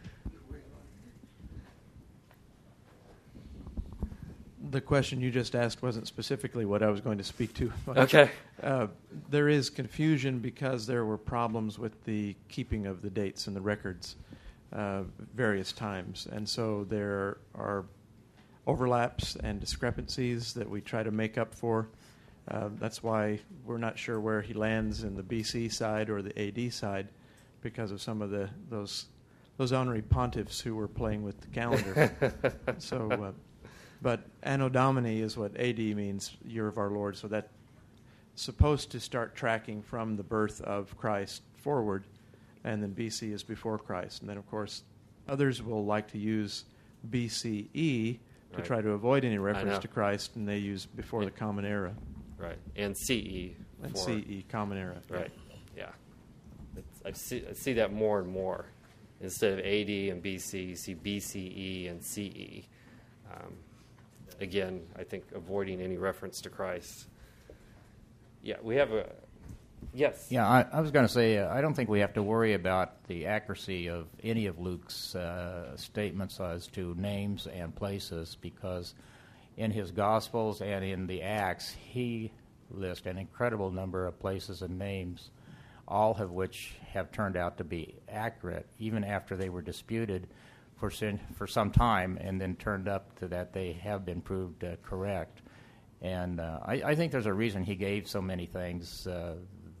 The question you just asked wasn't specifically what I was going to speak to. But,
Okay.
Uh, there is confusion because there were problems with the keeping of the dates and the records uh, various times. And so there are overlaps and discrepancies that we try to make up for. Uh, that's why we're not sure where he lands in the B C side or the A D side because of some of the those those honorary pontiffs who were playing with the calendar. so... Uh, But Anno Domini is what A D means, Year of Our Lord, so that's supposed to start tracking from the birth of Christ forward, and then B C is before Christ. And then, of course, others will like to use B C E to
Right.
try to avoid any
know.
reference to Christ, and they use before
Yeah.
the Common Era.
Right. And C E.
And
for-
C E, Common Era.
Right. Yeah. It's, I see. I see that more and more. Instead of A D and B C, you see B C E and C E. Um, again, I think avoiding any reference to Christ. Yeah, we have a. Yes.
Yeah, I, I was going to say, uh, I don't think we have to worry about the accuracy of any of Luke's uh, statements as to names and places, because in his Gospels and in the Acts, he lists an incredible number of places and names, all of which have turned out to be accurate, even after they were disputed for sin, for some time, and then turned up to that they have been proved uh, correct. And uh, I, I think there's a reason he gave so many things, uh,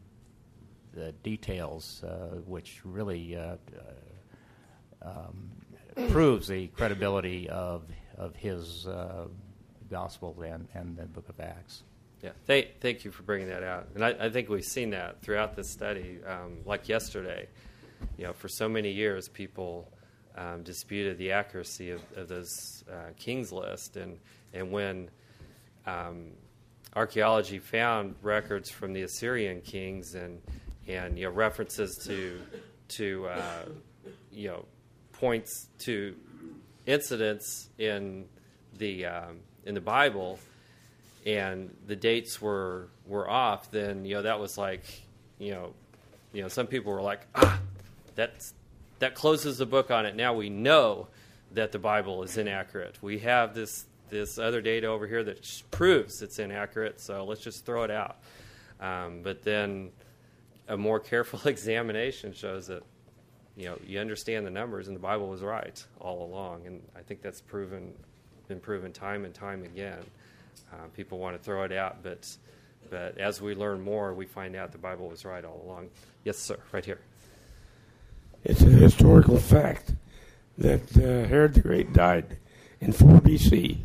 the details, uh, which really uh, uh, um, proves the credibility of of his uh, gospel and, and the book of Acts.
Yeah. Thank, thank you for bringing that out. And I, I think we've seen that throughout this study. Um, like yesterday, you know, for so many years, people um, disputed the accuracy of, of those uh, kings list, and and when um, archaeology found records from the Assyrian kings and and you know references to to uh, you know points to incidents in the um, in the Bible, and the dates were were off, then you know that was like you know you know some people were like, ah, that's that closes the book on it. Now we know that the Bible is inaccurate. We have this this other data over here that sh- proves it's inaccurate, so let's just throw it out. Um, but then a more careful examination shows that you know you understand the numbers, and the Bible was right all along. And I think that's proven been proven time and time again. Uh, people want to throw it out, but but as we learn more, we find out the Bible was right all along. Yes, sir, right here.
It's a historical fact that uh, Herod the Great died in four B C.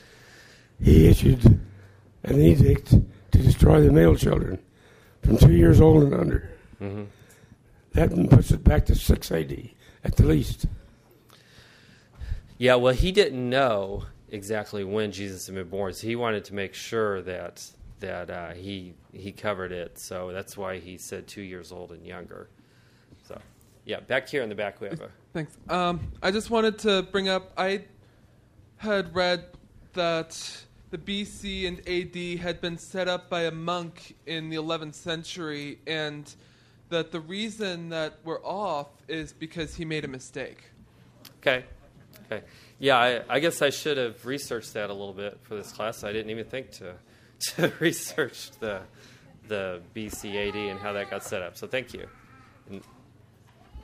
He issued an edict to destroy the male children from two years old and under.
Mm-hmm.
That puts it back to six A D at the least.
Yeah, well, he didn't know exactly when Jesus had been born, so he wanted to make sure that that uh, he he covered it. So that's why he said two years old and younger. So, yeah, back here in the back we have a.
Thanks. Um, I just wanted to bring up, I had read that the B C and A D had been set up by a monk in the eleventh century, and that the reason that we're off is because he made a mistake.
Okay. Okay. Yeah, I, I guess I should have researched that a little bit for this class. I didn't even think to to research the the B C A D and how that got set up. So thank you. And,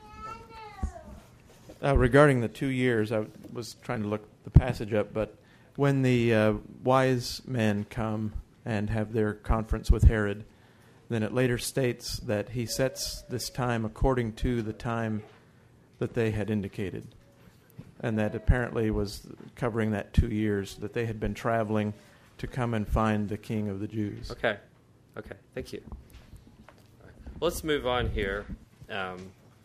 Uh, regarding the two years, I was trying to look the passage up, but when the uh, wise men come and have their conference with Herod, then it later states that he sets this time according to the time that they had indicated. And that apparently was covering that two years that they had been traveling to come and find the King of the Jews.
Okay. Okay. Thank you. All right. Let's move on here. Um,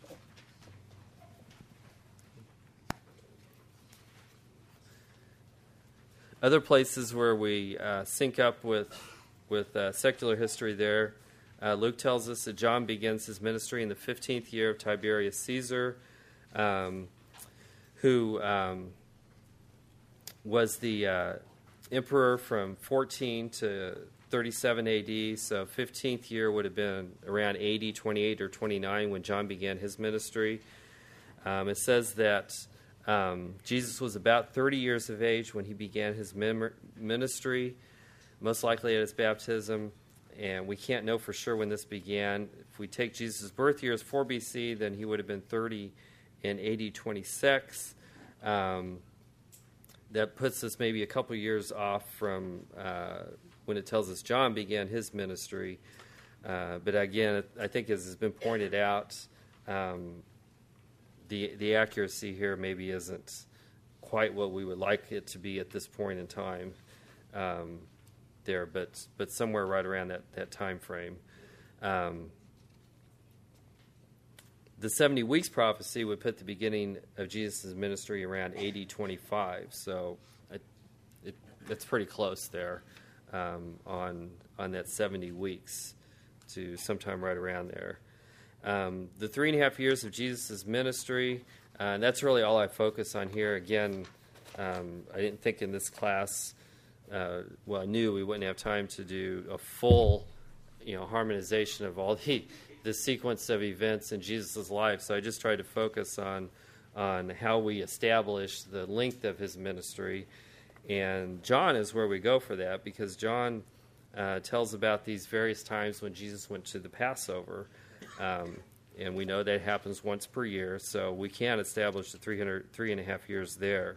other places where we uh, sync up with with uh, secular history there. Uh, Luke tells us that John begins his ministry in the fifteenth year of Tiberius Caesar, um, who um, was the uh, emperor from fourteen to thirty-seven A D. So fifteenth year would have been around A D twenty-eight or twenty-nine when John began his ministry. Um, it says that um, Jesus was about thirty years of age when he began his mem- ministry, most likely at his baptism. And we can't know for sure when this began. If we take Jesus' birth year as four B C, then he would have been thirty in A D twenty-six. Um, that puts us maybe a couple years off from uh, when it tells us John began his ministry. Uh, but again, I think as has been pointed out, um, the the accuracy here maybe isn't quite what we would like it to be at this point in time. Um, there, but but somewhere right around that, that time frame. Um, the seventy weeks prophecy would put the beginning of Jesus' ministry around A D twenty-five, so it, it, it's pretty close there um, on on that seventy weeks to sometime right around there. Um, the three and a half years of Jesus' ministry, uh, and that's really all I focus on here. Again, um, I didn't think in this class Uh, well, I knew we wouldn't have time to do a full, you know, harmonization of all the the sequence of events in Jesus' life. So I just tried to focus on on how we establish the length of his ministry, and John is where we go for that, because John uh, tells about these various times when Jesus went to the Passover, um, and we know that happens once per year. So we can establish the three hundred three and a half years there.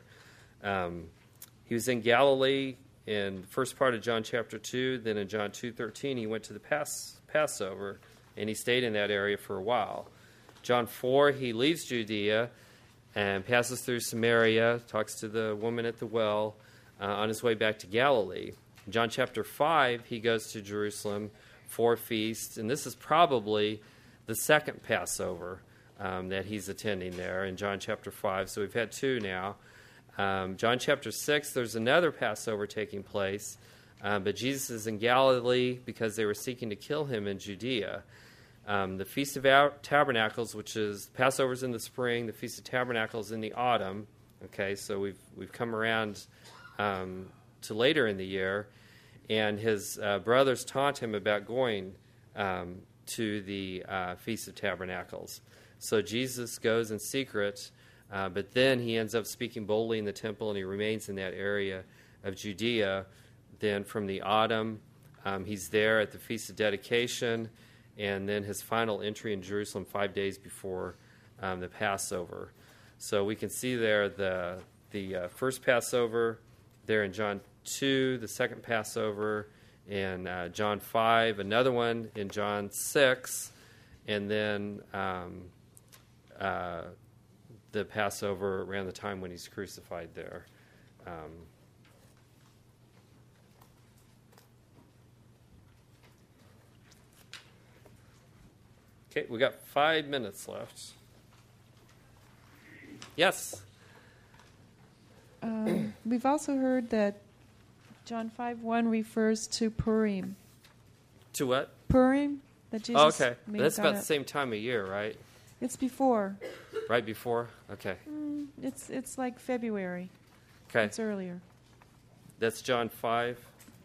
Um, he was in Galilee in the first part of John chapter two. Then in John two thirteen, he went to the Pass, Passover, and he stayed in that area for a while. John four, he leaves Judea and passes through Samaria, talks to the woman at the well uh, on his way back to Galilee. In John chapter five, he goes to Jerusalem for feasts, and this is probably the second Passover um, that he's attending there in John chapter five. So we've had two now. Um, John chapter six, there's another Passover taking place, um, but Jesus is in Galilee because they were seeking to kill him in Judea. Um, the Feast of Tabernacles, which is Passover's in the spring, the Feast of Tabernacles in the autumn. Okay, so we've we've come around um, to later in the year, and his uh, brothers taunt him about going um, to the uh, Feast of Tabernacles. So Jesus goes in secret. Uh, but then he ends up speaking boldly in the temple, and he remains in that area of Judea. Then from the autumn, um, he's there at the Feast of Dedication, and then his final entry in Jerusalem five days before um, the Passover. So we can see there the the uh, first Passover there in John two, the second Passover in uh, John five, another one in John six, and then um, uh, the Passover around the time when he's crucified there. Um, okay, we got five minutes left. Yes?
Um, we've also heard that John five one refers to Purim.
To what?
Purim, that Jesus
oh, okay.
made
That's
that
about
up.
the same time of year, right?
It's before.
Right before? Okay.
Mm, it's it's like February.
Okay.
It's earlier.
That's John five.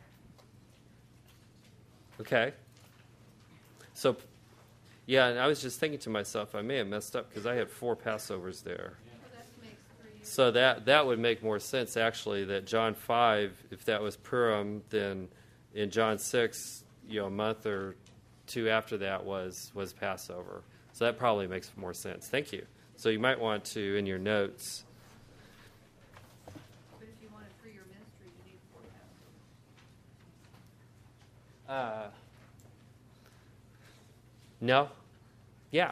Okay. So, yeah, and I was just thinking to myself, I may have messed up because I had four Passovers there. So that that would make more sense, actually, that John five, if that was Purim, then in John six, you know, a month or two after that was, was Passover. So that probably makes more sense. Thank you. So you might want to, in your notes.
But if you want it for your ministry,
Uh, no. Yeah.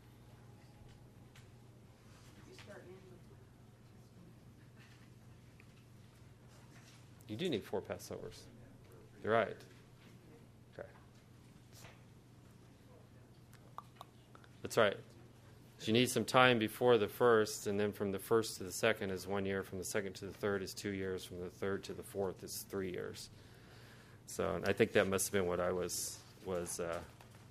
You do need four Passovers. You're right. Okay. That's right. So you need some time before the first, and then from the first to the second is one year. From the second to the third is two years. From the third to the fourth is three years. So and I think that must have been what I was was uh,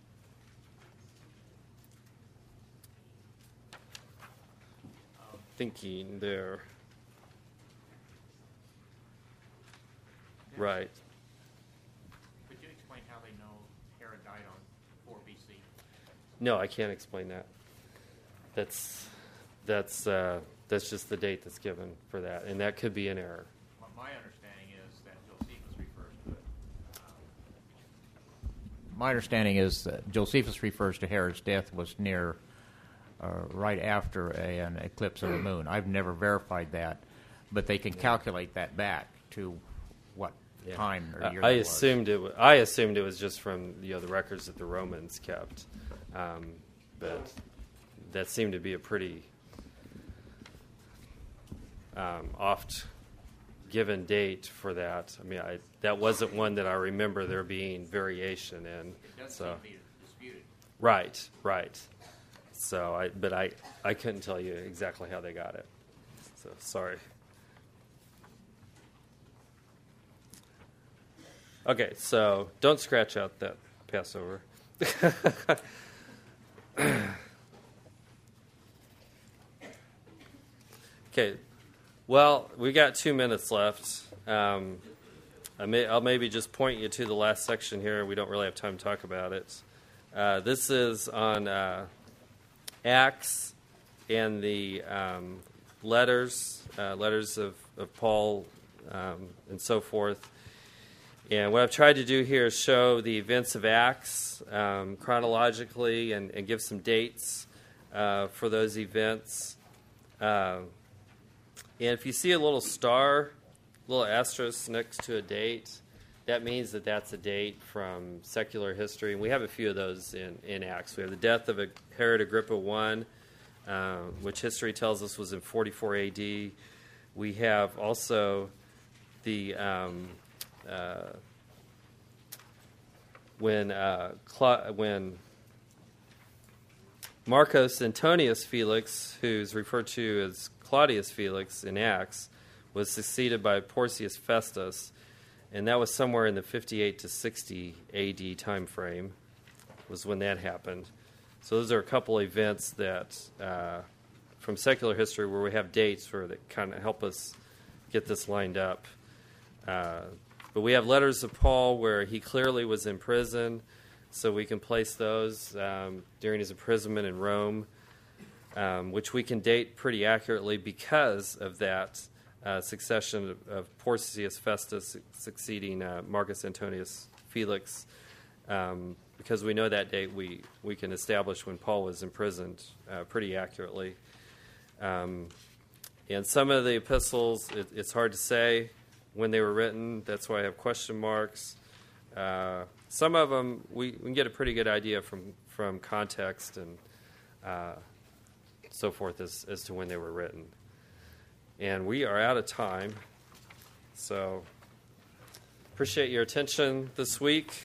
thinking there. Right.
Could you explain how they know Herod died on four B C?
No, I can't explain that. That's that's uh, that's just the date that's given for that, and that could be an error.
Well, my understanding is that Josephus refers to it. Um, my understanding is that Josephus refers to Herod's death was near, uh, right after a, an eclipse of the moon. I've never verified that, but they can calculate that back to what
Yeah.
time or year
I
that was.
assumed it. W- I assumed it was just from you know the records that the Romans kept, um, but that seemed to be a pretty um, oft given date for that. I mean, I, that wasn't one that I remember there being variation in.
It does
So
seem to be disputed.
right, right. So I, but I, I couldn't tell you exactly how they got it. So sorry. Okay, so don't scratch out that Passover. Okay, well, we got two minutes left. Um, I may, I'll maybe just point you to the last section here. We don't really have time to talk about it. Uh, this is on uh, Acts and the um, letters, uh, letters of, of Paul um, and so forth. And what I've tried to do here is show the events of Acts um, chronologically and, and give some dates uh, for those events. Uh, and if you see a little star, little asterisk next to a date, that means that that's a date from secular history. And we have a few of those in, in Acts. We have the death of Herod Agrippa I, uh, which history tells us was in forty-four A D. We have also the... Um, Uh, when uh, Cla- when Marcus Antonius Felix, who's referred to as Claudius Felix in Acts, was succeeded by Porcius Festus, and that was somewhere in the fifty-eight to sixty A D time frame was when that happened. So those are a couple events that uh, from secular history where we have dates for that kind of help us get this lined up. Uh, But we have letters of Paul where he clearly was in prison, so we can place those um, during his imprisonment in Rome, um, which we can date pretty accurately because of that uh, succession of, of Porcius Festus succeeding uh, Marcus Antonius Felix. Um, because we know that date, we, we can establish when Paul was imprisoned uh, pretty accurately. Um, and some of the epistles, it, it's hard to say when they were written. That's why I have question marks. Uh, some of them we, we can get a pretty good idea from, from context and uh, so forth as, as to when they were written. And we are out of time. So appreciate your attention this week.